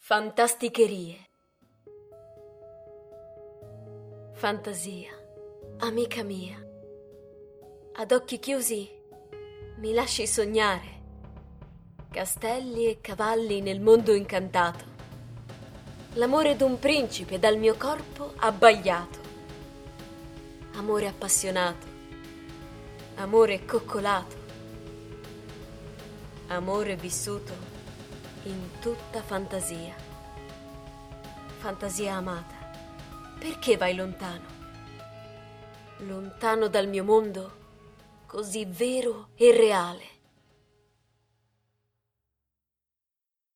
Fantasticherie. Fantasia, amica mia, ad occhi chiusi mi lasci sognare castelli e cavalli nel mondo incantato, l'amore d'un principe dal mio corpo abbagliato, amore appassionato, amore coccolato, amore vissuto in tutta fantasia. Fantasia amata, perché vai lontano? Lontano dal mio mondo, così vero e reale.